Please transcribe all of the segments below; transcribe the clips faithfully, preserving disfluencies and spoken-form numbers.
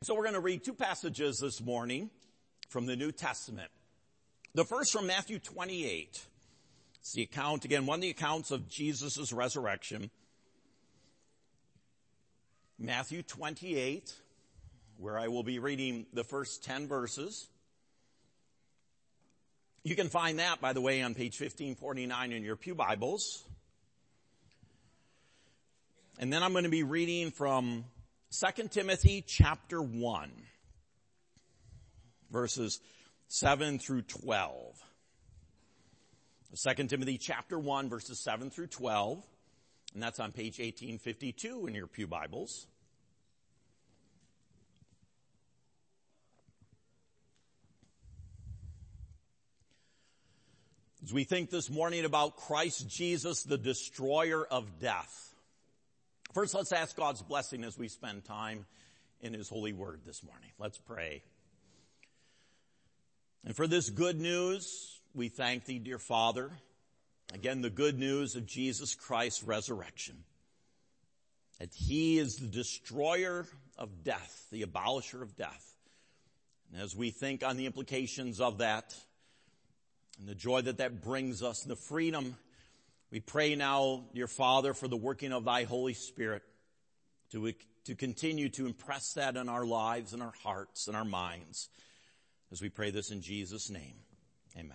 So we're going to read two passages this morning from the New Testament. The first from Matthew twenty-eight. It's the account, again, one of the accounts of Jesus' resurrection. Matthew twenty-eight, where I will be reading the first ten verses. You can find that, by the way, on page fifteen forty-nine in your pew Bibles. And then I'm going to be reading from Second Timothy chapter one, verses seven through twelve. Second Timothy chapter one, verses seven through twelve. And that's on page eighteen fifty-two in your pew Bibles. As we think this morning about Christ Jesus, the destroyer of death. First, let's ask God's blessing as we spend time in His holy word this morning. Let's pray. And for this good news, we thank Thee, dear Father. Again, the good news of Jesus Christ's resurrection. That He is the destroyer of death, the abolisher of death. And as we think on the implications of that, and the joy that that brings us, and the freedom, we pray now, dear Father, for the working of Thy Holy Spirit to, to continue to impress that in our lives and our hearts and our minds. As we pray this in Jesus' name, amen.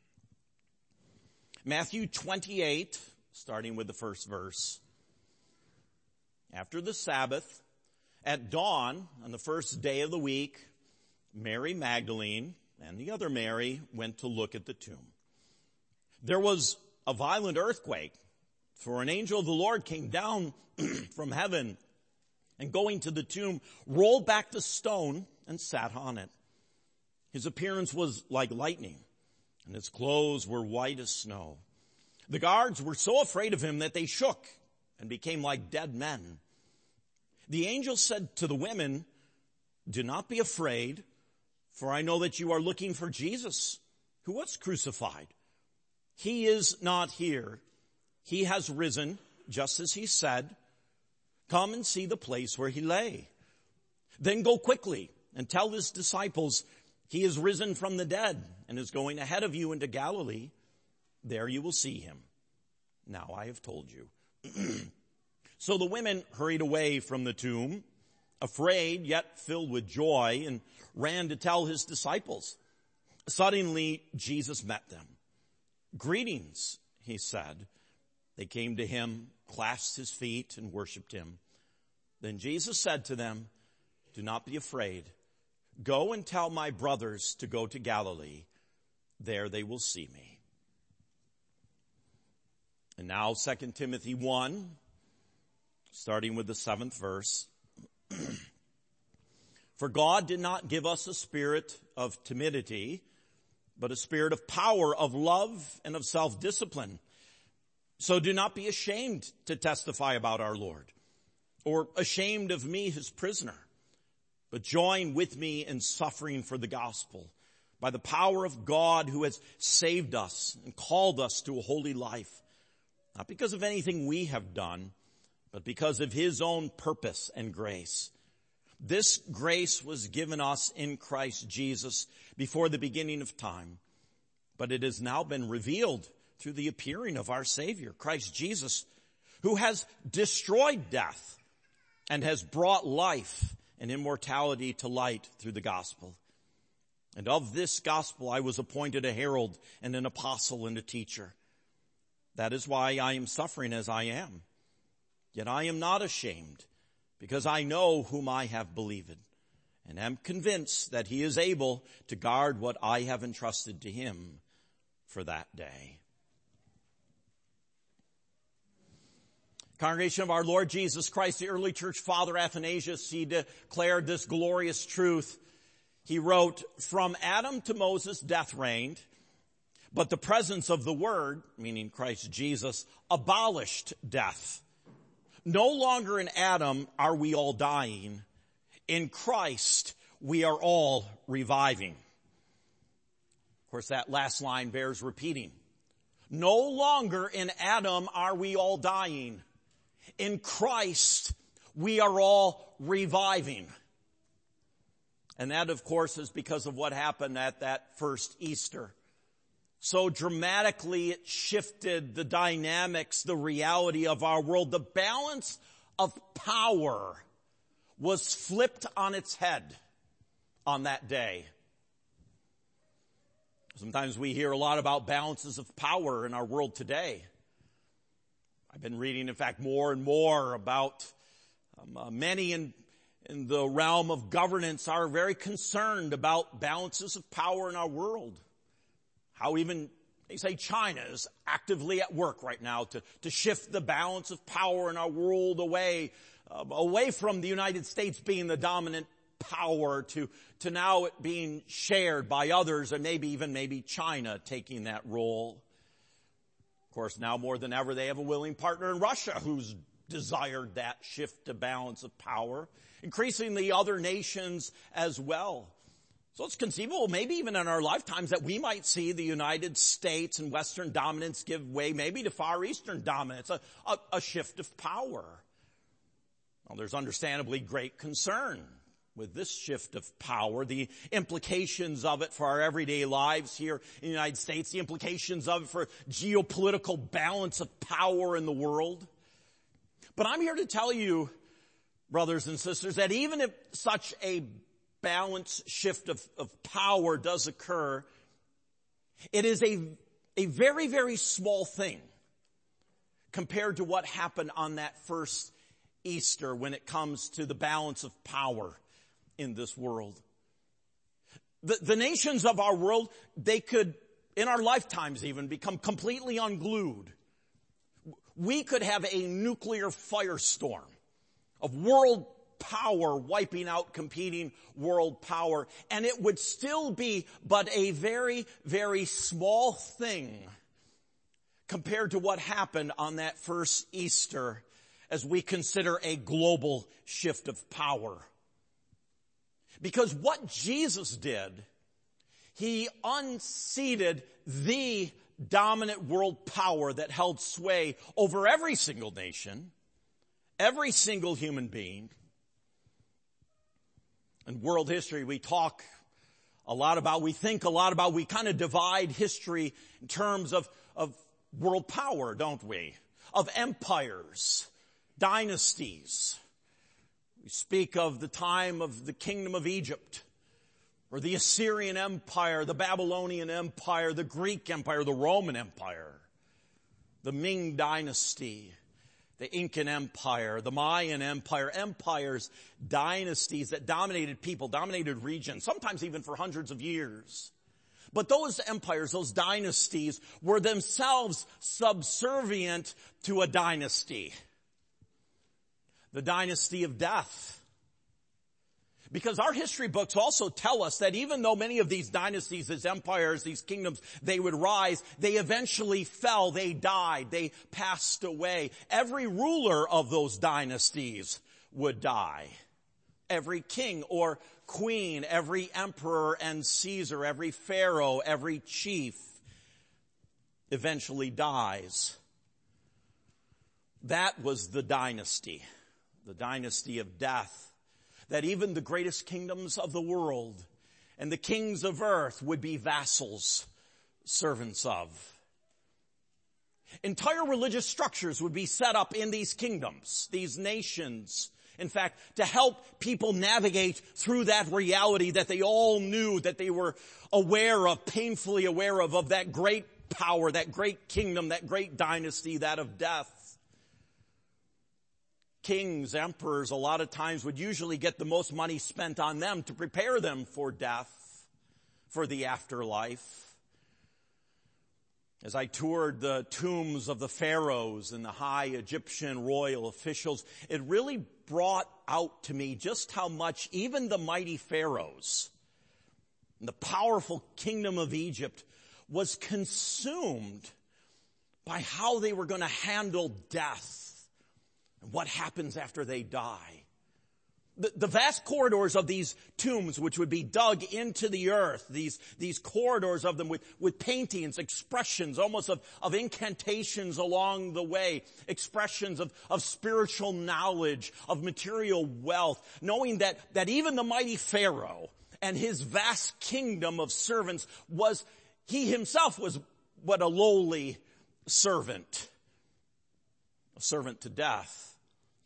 Matthew twenty-eight, starting with the first verse. After the Sabbath, at dawn on the first day of the week, Mary Magdalene and the other Mary went to look at the tomb. There was a violent earthquake, for an angel of the Lord came down from heaven and going to the tomb, rolled back the stone and sat on it. His appearance was like lightning, and his clothes were white as snow. The guards were so afraid of him that they shook and became like dead men. The angel said to the women, "Do not be afraid, for I know that you are looking for Jesus, who was crucified. He is not here. He has risen, just as He said. Come and see the place where He lay. Then go quickly and tell His disciples, He is risen from the dead and is going ahead of you into Galilee. There you will see Him. Now I have told you." So the women hurried away from the tomb, afraid yet filled with joy, and ran to tell His disciples. Suddenly Jesus met them. "Greetings," He said. They came to Him, clasped His feet, and worshiped Him. Then Jesus said to them, "Do not be afraid. Go and tell my brothers to go to Galilee. There they will see me." And now Second Timothy one, starting with the seventh verse. "For God did not give us a spirit of timidity, but a spirit of power, of love, and of self-discipline. So do not be ashamed to testify about our Lord, or ashamed of me, His prisoner, but join with me in suffering for the gospel, by the power of God who has saved us and called us to a holy life, not because of anything we have done, but because of His own purpose and grace. This grace was given us in Christ Jesus before the beginning of time, but it has now been revealed through the appearing of our Savior, Christ Jesus, who has destroyed death and has brought life and immortality to light through the gospel. And of this gospel I was appointed a herald and an apostle and a teacher. That is why I am suffering as I am. Yet I am not ashamed, because I know whom I have believed, and am convinced that He is able to guard what I have entrusted to Him for that day." Congregation of our Lord Jesus Christ, the early church father Athanasius, he declared this glorious truth. He wrote, "From Adam to Moses death reigned, but the presence of the Word," meaning Christ Jesus, "abolished death. No longer in Adam are we all dying. In Christ we are all reviving." Of course, that last line bears repeating. No longer in Adam are we all dying. In Christ we are all reviving. And that, of course, is because of what happened at that first Easter. So dramatically it shifted the dynamics, the reality of our world. The balance of power was flipped on its head on that day. Sometimes we hear a lot about balances of power in our world today. I've been reading, in fact, more and more about um, uh, many in, in the realm of governance are very concerned about balances of power in our world. How even, they say China is actively at work right now to, to shift the balance of power in our world away, uh, away from the United States being the dominant power to, to now it being shared by others, and maybe even maybe China taking that role. Of course, now more than ever, they have a willing partner in Russia who's desired that shift to balance of power. Increasingly other nations as well. So it's conceivable, maybe even in our lifetimes, that we might see the United States and Western dominance give way maybe to Far Eastern dominance, a, a, a shift of power. Well, there's understandably great concern with this shift of power, the implications of it for our everyday lives here in the United States, the implications of it for geopolitical balance of power in the world. But I'm here to tell you, brothers and sisters, that even if such a balance shift of, of power does occur, it is a, a very, very small thing compared to what happened on that first Easter when it comes to the balance of power in this world. The, the nations of our world, they could, in our lifetimes even, become completely unglued. We could have a nuclear firestorm of world power wiping out competing world power, and it would still be but a very, very small thing compared to what happened on that first Easter as we consider a global shift of power. Because what Jesus did, he unseated the dominant world power that held sway over every single nation, every single human being. In world history, we talk a lot about, we think a lot about, we kind of divide history in terms of, of world power, don't we? Of empires, dynasties. We speak of the time of the kingdom of Egypt, or the Assyrian Empire, the Babylonian Empire, the Greek Empire, the Roman Empire, the Ming Dynasty, the Incan Empire, the Mayan Empire, empires, dynasties that dominated people, dominated regions, sometimes even for hundreds of years. But those empires, those dynasties, were themselves subservient to a dynasty. The dynasty of death. Because our history books also tell us that even though many of these dynasties, these empires, these kingdoms, they would rise, they eventually fell, they died, they passed away. Every ruler of those dynasties would die. Every king or queen, every emperor and Caesar, every pharaoh, every chief eventually dies. That was the dynasty. The dynasty of death, that even the greatest kingdoms of the world and the kings of earth would be vassals, servants of. Entire religious structures would be set up in these kingdoms, these nations, in fact, to help people navigate through that reality that they all knew, that they were aware of, painfully aware of, of that great power, that great kingdom, that great dynasty, that of death. Kings, emperors, a lot of times would usually get the most money spent on them to prepare them for death, for the afterlife. As I toured the tombs of the pharaohs and the high Egyptian royal officials, it really brought out to me just how much even the mighty pharaohs, the powerful kingdom of Egypt, was consumed by how they were going to handle death. What happens after they die? The, the vast corridors of these tombs, which would be dug into the earth, these, these corridors of them with, with paintings, expressions, almost of, of incantations along the way, expressions of, of spiritual knowledge, of material wealth, knowing that, that even the mighty Pharaoh, and his vast kingdom of servants was, he himself was but a lowly servant, a servant to death.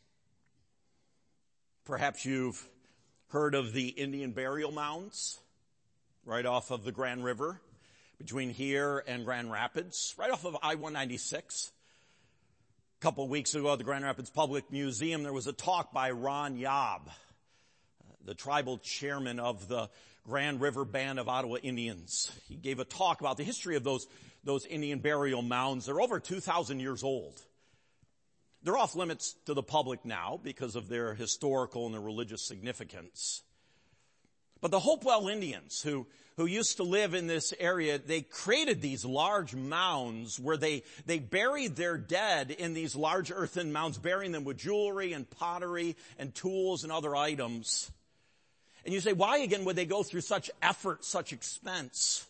Perhaps you've heard of the Indian burial mounds right off of the Grand River between here and Grand Rapids, right off of I one ninety-six. A couple of weeks ago at the Grand Rapids Public Museum, there was a talk by Ron Yob, the tribal chairman of the Grand River Band of Ottawa Indians. He gave a talk about the history of those, those Indian burial mounds. They're over two thousand years old. They're off limits to the public now because of their historical and their religious significance. But the Hopewell Indians, who, who used to live in this area, they created these large mounds where they, they buried their dead in these large earthen mounds, burying them with jewelry and pottery and tools and other items. And you say, why again would they go through such effort, such expense?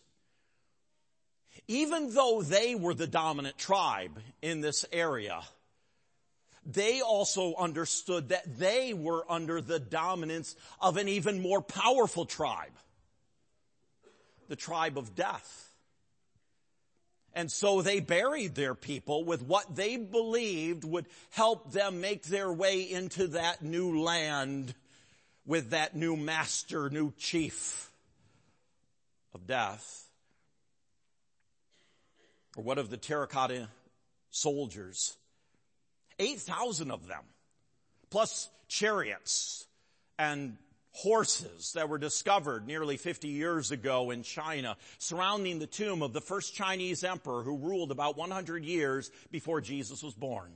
Even though they were the dominant tribe in this area, they also understood that they were under the dominance of an even more powerful tribe, the tribe of death. And so they buried their people with what they believed would help them make their way into that new land with that new master, new chief of death. Or what of the terracotta soldiers? eight thousand of them, plus chariots and horses that were discovered nearly fifty years ago in China, surrounding the tomb of the first Chinese emperor who ruled about one hundred years before Jesus was born.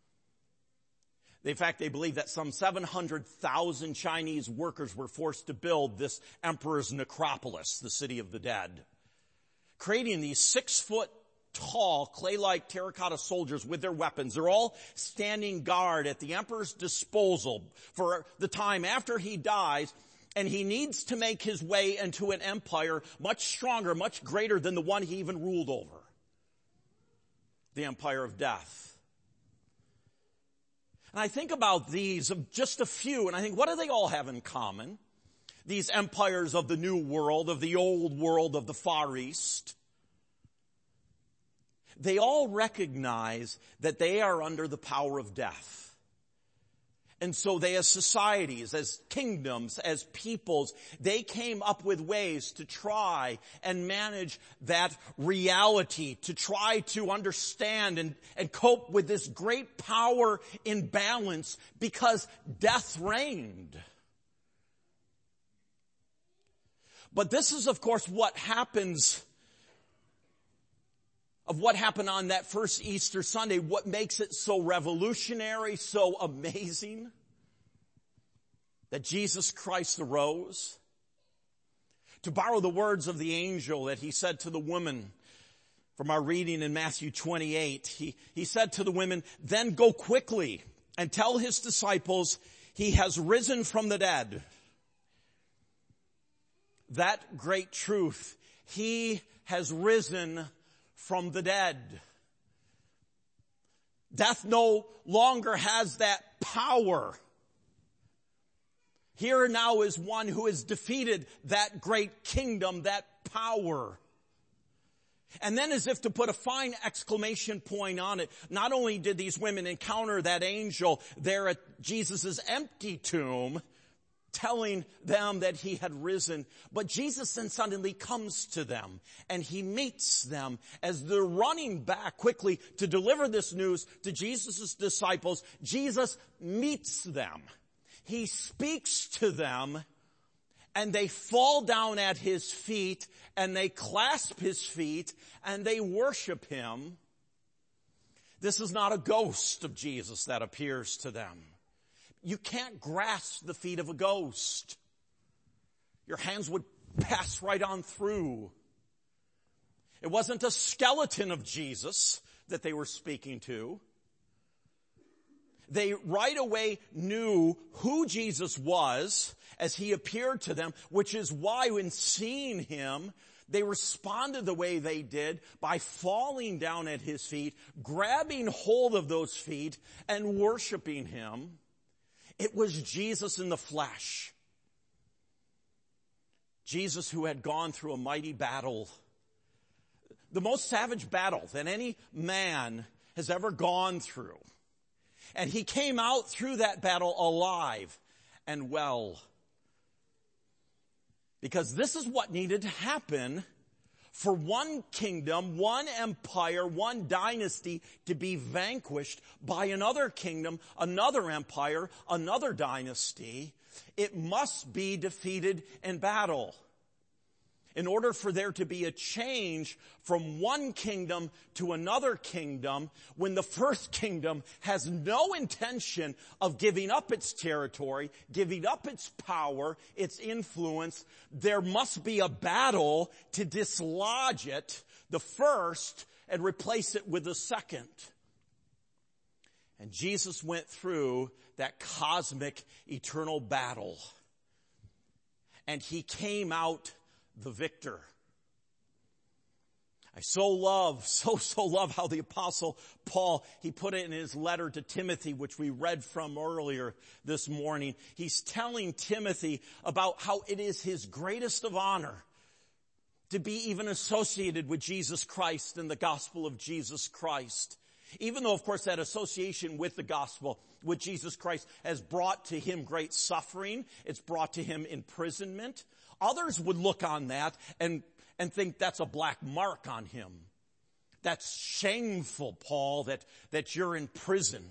In fact, they believe that some seven hundred thousand Chinese workers were forced to build this emperor's necropolis, the city of the dead, creating these six-foot tall, clay-like terracotta soldiers with their weapons. They're all standing guard at the emperor's disposal for the time after he dies, and he needs to make his way into an empire much stronger, much greater than the one he even ruled over, the empire of death. And I think about these, of just a few, and I think, what do they all have in common? These empires of the New World, of the Old World, of the Far East. They all recognize that they are under the power of death. And so they, as societies, as kingdoms, as peoples, they came up with ways to try and manage that reality, to try to understand and, and cope with this great power imbalance because death reigned. But this is, of course, what happens of what happened on that first Easter Sunday, what makes it so revolutionary, so amazing, that Jesus Christ arose. To borrow the words of the angel that he said to the woman from our reading in Matthew twenty-eight, he, he said to the women, "Then go quickly and tell his disciples he has risen from the dead." That great truth, he has risen from the dead. Death no longer has that power. Here now is one who has defeated that great kingdom, that power. And then, as if to put a fine exclamation point on it, not only did these women encounter that angel there at Jesus' empty tomb, telling them that he had risen, but Jesus then suddenly comes to them and he meets them as they're running back quickly to deliver this news to Jesus' disciples. Jesus meets them. He speaks to them and they fall down at his feet and they clasp his feet and they worship him. This is not a ghost of Jesus that appears to them. You can't grasp the feet of a ghost. Your hands would pass right on through. It wasn't a skeleton of Jesus that they were speaking to. They right away knew who Jesus was as he appeared to them, which is why when seeing him, they responded the way they did by falling down at his feet, grabbing hold of those feet, and worshiping him. It was Jesus in the flesh. Jesus, who had gone through a mighty battle, the most savage battle that any man has ever gone through. And he came out through that battle alive and well. Because this is what needed to happen for one kingdom, one empire, one dynasty to be vanquished by another kingdom, another empire, another dynasty. It must be defeated in battle. In order for there to be a change from one kingdom to another kingdom, when the first kingdom has no intention of giving up its territory, giving up its power, its influence, there must be a battle to dislodge it, the first, and replace it with the second. And Jesus went through that cosmic eternal battle. And he came out the victor. I so love, so, so love how the Apostle Paul, he put it in his letter to Timothy, which we read from earlier this morning. He's telling Timothy about how it is his greatest of honor to be even associated with Jesus Christ and the gospel of Jesus Christ. Even though, of course, that association with the gospel, with Jesus Christ, has brought to him great suffering. It's brought to him imprisonment. Others would look on that and, and think that's a black mark on him. That's shameful, Paul, that, that you're in prison.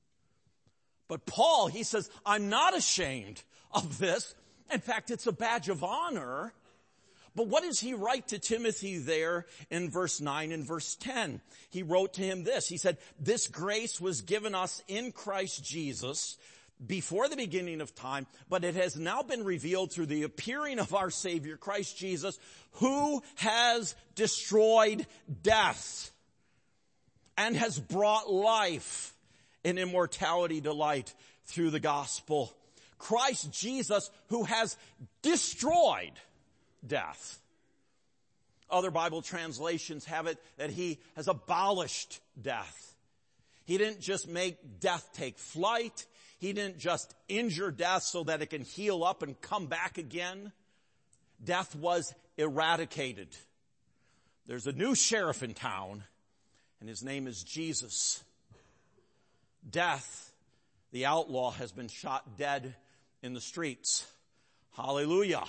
But Paul, he says, I'm not ashamed of this. In fact, it's a badge of honor. But what does he write to Timothy there in verse nine and verse ten? He wrote to him this. He said, this grace was given us in Christ Jesus before the beginning of time, but it has now been revealed through the appearing of our Savior, Christ Jesus, who has destroyed death and has brought life and immortality to light through the gospel. Christ Jesus, who has destroyed death. Other Bible translations have it that he has abolished death. He didn't just make death take flight. He didn't just injure death so that it can heal up and come back again. Death was eradicated. There's a new sheriff in town, and his name is Jesus. Death, the outlaw, has been shot dead in the streets. Hallelujah.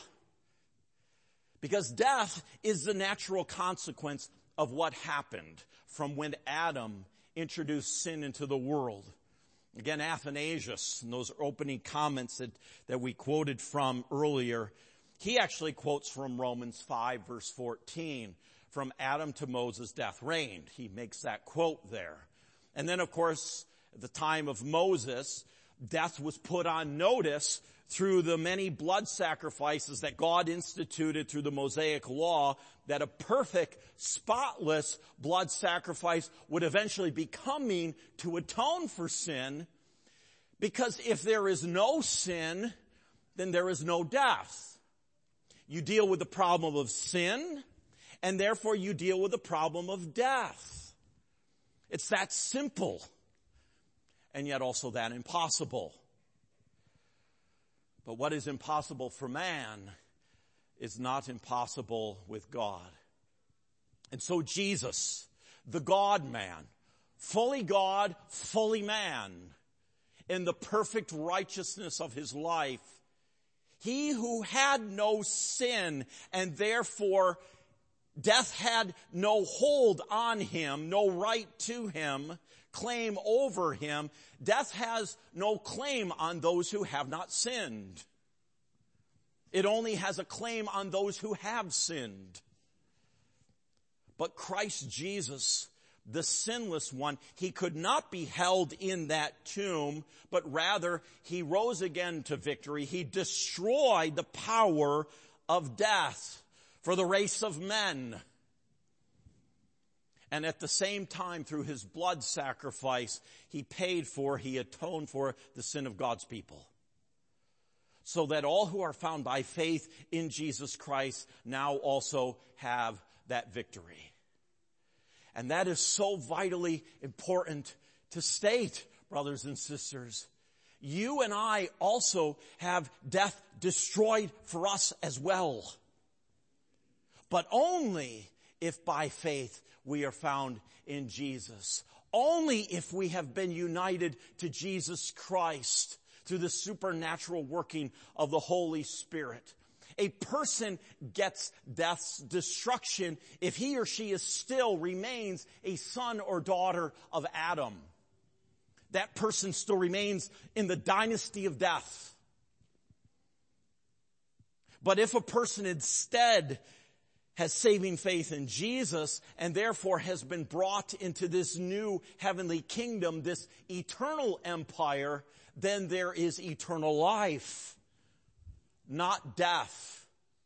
Because death is the natural consequence of what happened from when Adam introduced sin into the world. Again, Athanasius, in those opening comments that, that we quoted from earlier, he actually quotes from Romans five, verse fourteen. From Adam to Moses, death reigned. He makes that quote there. And then, of course, at the time of Moses, death was put on notice through the many blood sacrifices that God instituted through the Mosaic law, that a perfect, spotless blood sacrifice would eventually be coming to atone for sin. Because if there is no sin, then there is no death. You deal with the problem of sin, and therefore you deal with the problem of death. It's that simple, and yet also that impossible. But what is impossible for man is not impossible with God. And so Jesus, the God-man, fully God, fully man, in the perfect righteousness of his life, he who had no sin and therefore death had no hold on him, no right to him, claim over him. Death has no claim on those who have not sinned. It only has a claim on those who have sinned. But Christ Jesus, the sinless one, he could not be held in that tomb, but rather he rose again to victory. He destroyed the power of death for the race of men. And at the same time, through his blood sacrifice, he paid for, he atoned for the sin of God's people. So that all who are found by faith in Jesus Christ now also have that victory. And that is so vitally important to state, brothers and sisters. You and I also have death destroyed for us as well. but only if by faith we are found in Jesus. Only if we have been united to Jesus Christ through the supernatural working of the Holy Spirit. A person gets death's destruction if he or she is still remains a son or daughter of Adam. That person still remains in the dynasty of death. But if a person instead has saving faith in Jesus and therefore has been brought into this new heavenly kingdom, this eternal empire, then there is eternal life, not death.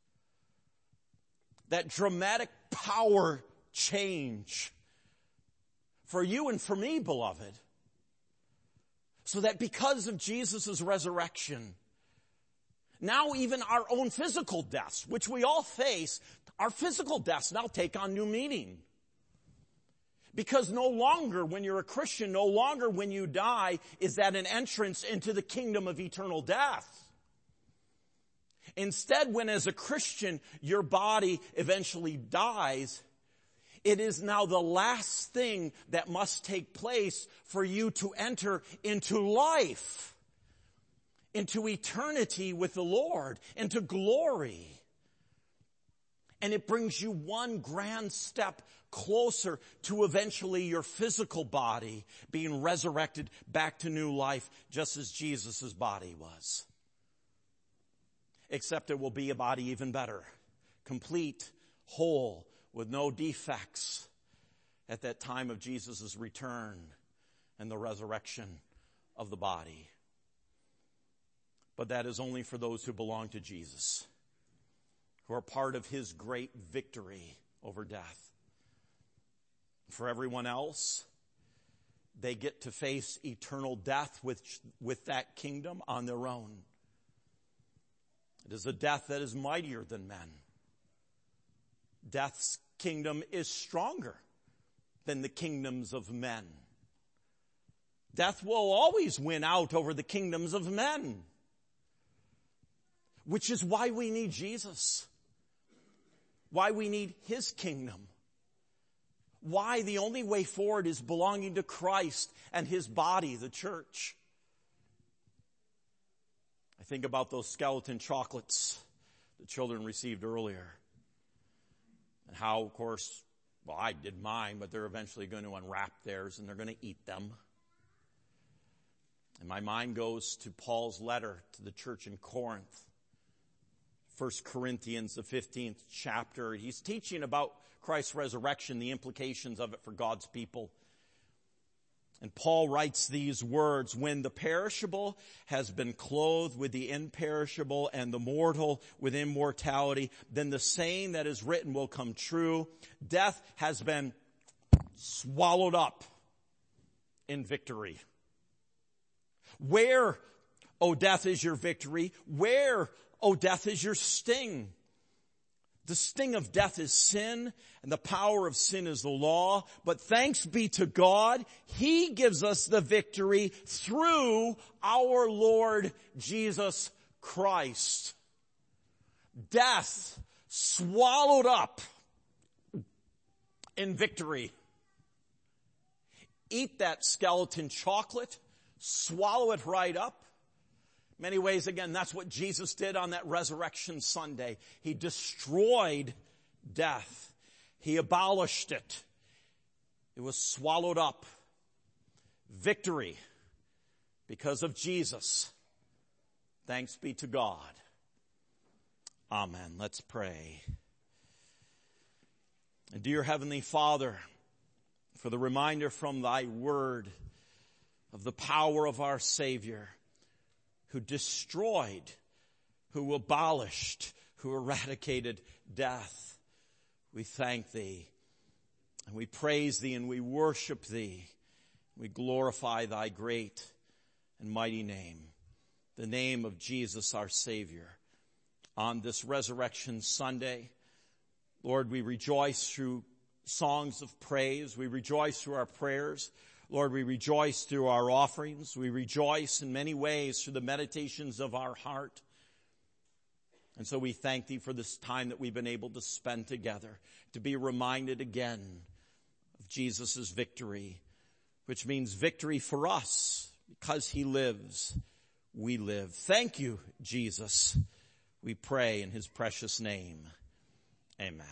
That dramatic power change for you and for me, beloved. So that because of Jesus' resurrection, now even our own physical deaths, which we all face, our physical deaths now take on new meaning. Because no longer, when you're a Christian, no longer when you die is that an entrance into the kingdom of eternal death. Instead, when as a Christian your body eventually dies, it is now the last thing that must take place for you to enter into life, into eternity with the Lord, into glory. And it brings you one grand step closer to eventually your physical body being resurrected back to new life, just as Jesus' body was. Except it will be a body even better, complete, whole, with no defects at that time of Jesus' return and the resurrection of the body. But that is only for those who belong to Jesus, who are part of his great victory over death. For everyone else, they get to face eternal death with, with that kingdom on their own. It is a death that is mightier than men. Death's kingdom is stronger than the kingdoms of men. Death will always win out over the kingdoms of men. Which is why we need Jesus. Why we need his kingdom. Why the only way forward is belonging to Christ and his body, the church. I think about those skeleton chocolates the children received earlier. And how, of course, well, I did mine, but they're eventually going to unwrap theirs and they're going to eat them. And my mind goes to Paul's letter to the church in Corinth. First Corinthians, the fifteenth chapter. He's teaching about Christ's resurrection, the implications of it for God's people. And Paul writes these words, when the perishable has been clothed with the imperishable and the mortal with immortality, then the saying that is written will come true. Death has been swallowed up in victory. Where, O death, is your victory? Where, O death, is your sting? The sting of death is sin, and the power of sin is the law. But thanks be to God, he gives us the victory through our Lord Jesus Christ. Death swallowed up in victory. Eat that skeleton chocolate, swallow it right up. Many ways, again, that's what Jesus did on that Resurrection Sunday. He destroyed death. He abolished it. It was swallowed up. Victory because of Jesus. Thanks be to God. Amen. Let's pray. And dear Heavenly Father, for the reminder from thy word of the power of our Savior, who destroyed, who abolished, who eradicated death. We thank thee, and we praise thee, and we worship thee. We glorify thy great and mighty name, the name of Jesus our Savior. On this Resurrection Sunday, Lord, we rejoice through songs of praise. We rejoice through our prayers. Lord, we rejoice through our offerings. We rejoice in many ways through the meditations of our heart. And so we thank thee for this time that we've been able to spend together, to be reminded again of Jesus' victory, which means victory for us. Because he lives, we live. Thank you, Jesus. We pray in his precious name. Amen.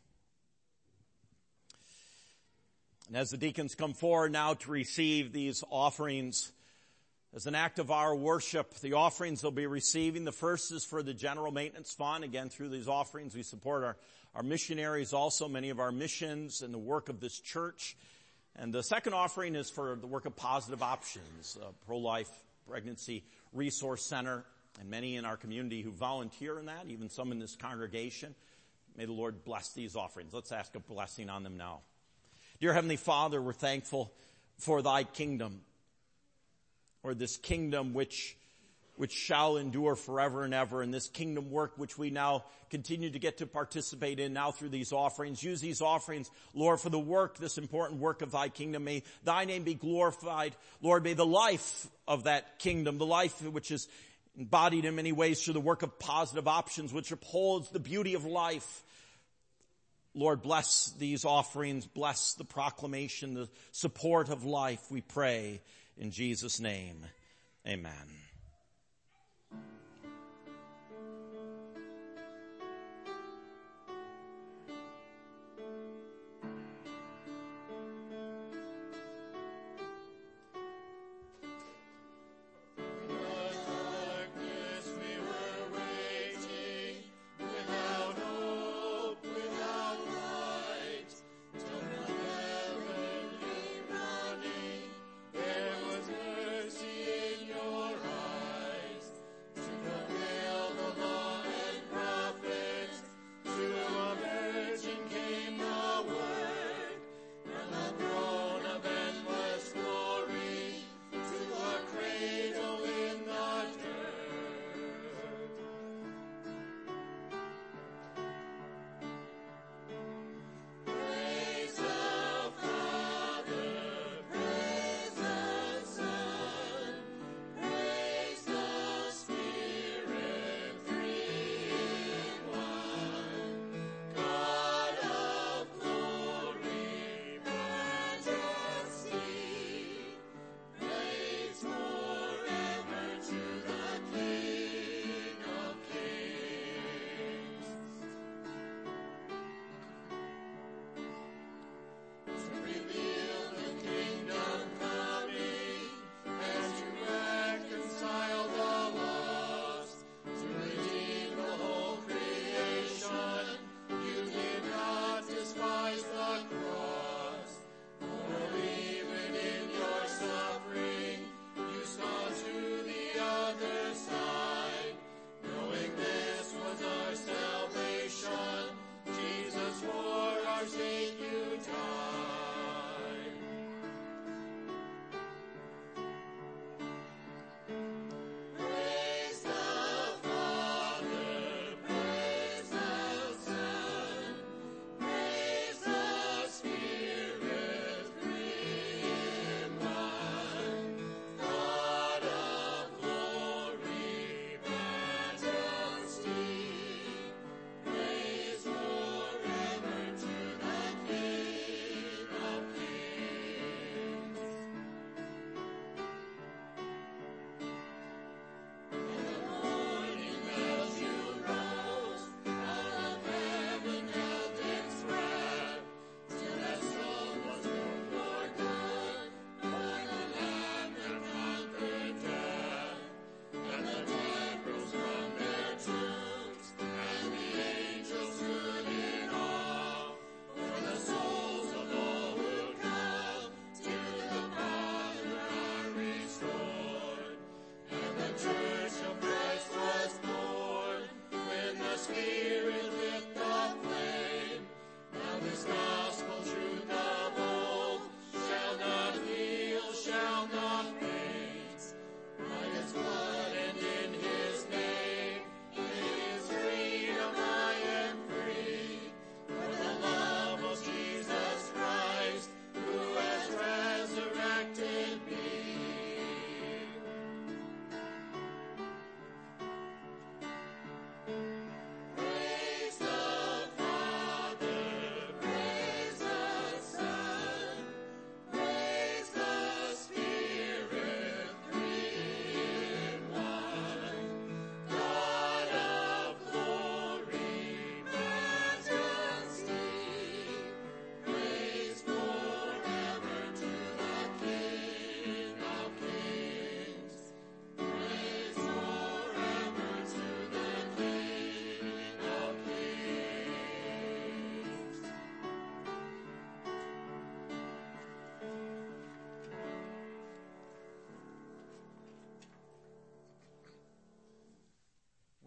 And as the deacons come forward now to receive these offerings, as an act of our worship, the offerings they'll be receiving, the first is for the General Maintenance Fund. Again, through these offerings, we support our, our missionaries also, many of our missions and the work of this church. And the second offering is for the work of Positive Options, a pro-life pregnancy resource center, and many in our community who volunteer in that, even some in this congregation. May the Lord bless these offerings. Let's ask a blessing on them now. Dear Heavenly Father, we're thankful for thy kingdom, or this kingdom which which shall endure forever and ever, and this kingdom work which we now continue to get to participate in now through these offerings. Use these offerings, Lord, for the work, this important work of thy kingdom. May thy name be glorified. Lord, may the life of that kingdom, the life which is embodied in many ways through the work of Positive Options, which upholds the beauty of life. Lord, bless these offerings, bless the proclamation, the support of life, we pray in Jesus' name. Amen. There was mercy in your eyes.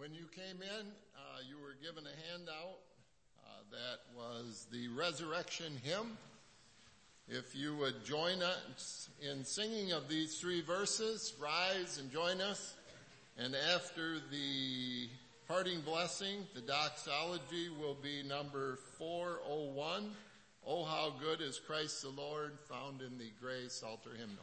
When you came in, uh, you were given a handout uh, that was the resurrection hymn. If you would join us in singing of these three verses, rise and join us. And after the parting blessing, the doxology will be number four oh one, Oh How Good is Christ the Lord, found in the gray Psalter hymnal.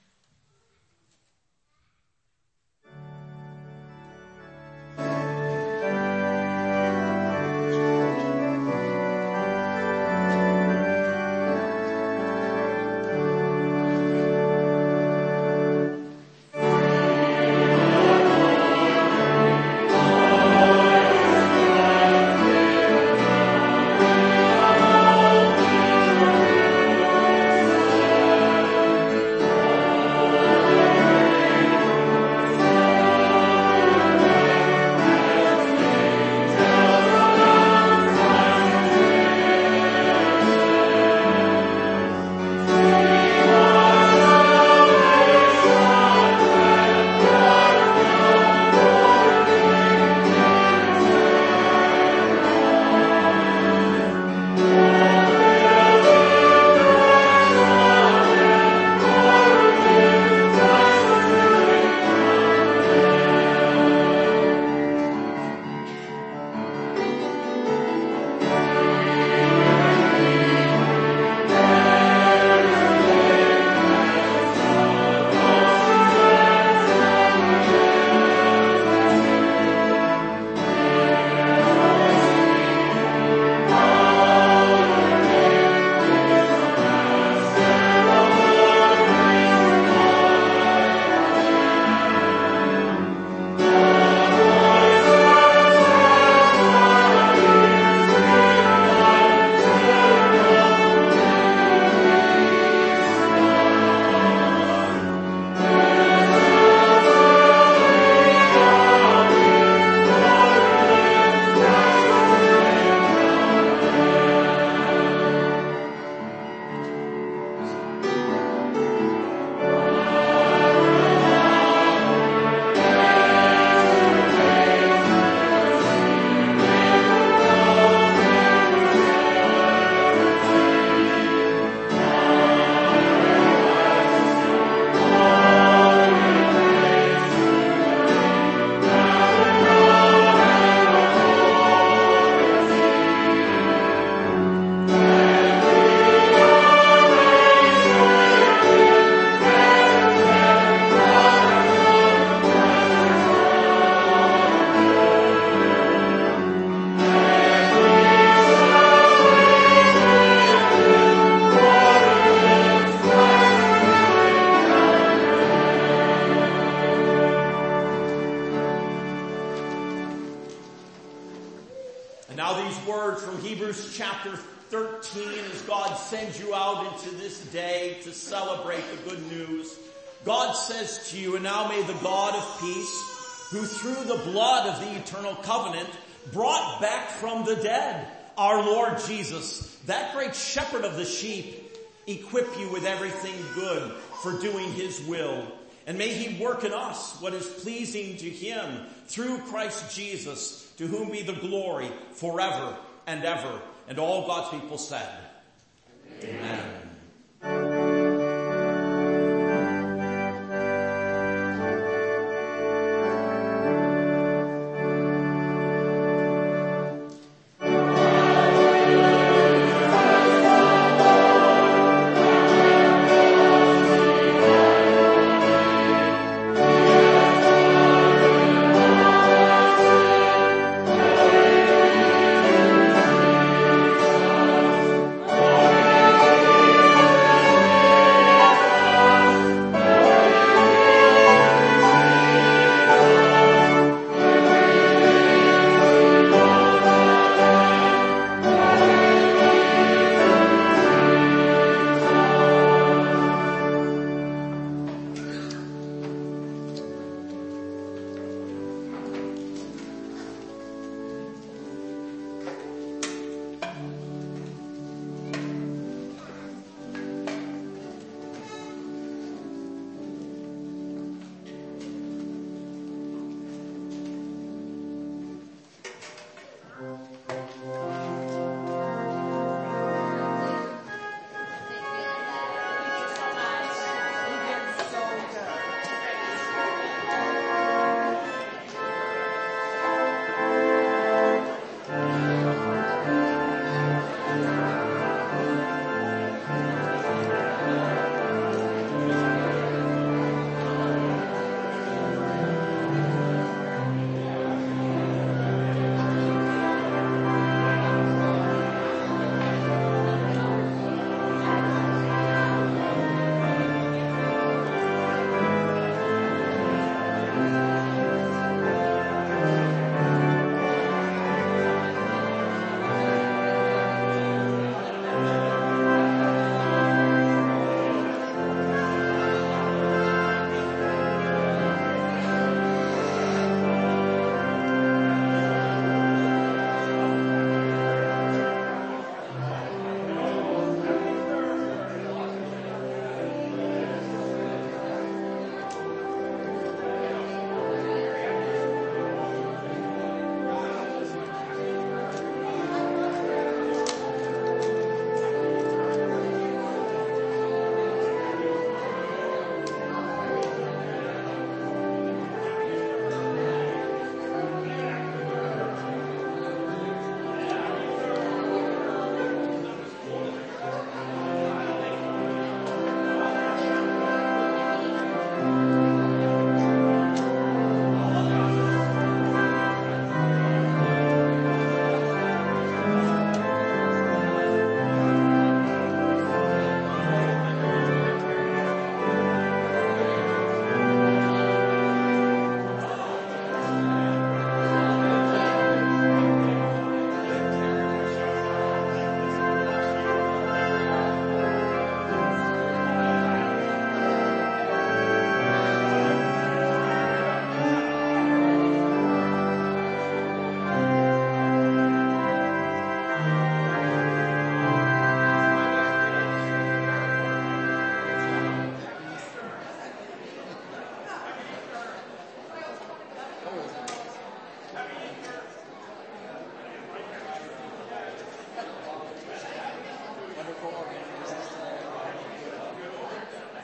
Chapter thirteen, as God sends you out into this day to celebrate the good news. God says to you, and now may the God of peace, who through the blood of the eternal covenant brought back from the dead our Lord Jesus, that great shepherd of the sheep, equip you with everything good for doing his will. And may he work in us what is pleasing to him through Christ Jesus, to whom be the glory forever and ever. And all God's people said, Amen. Amen.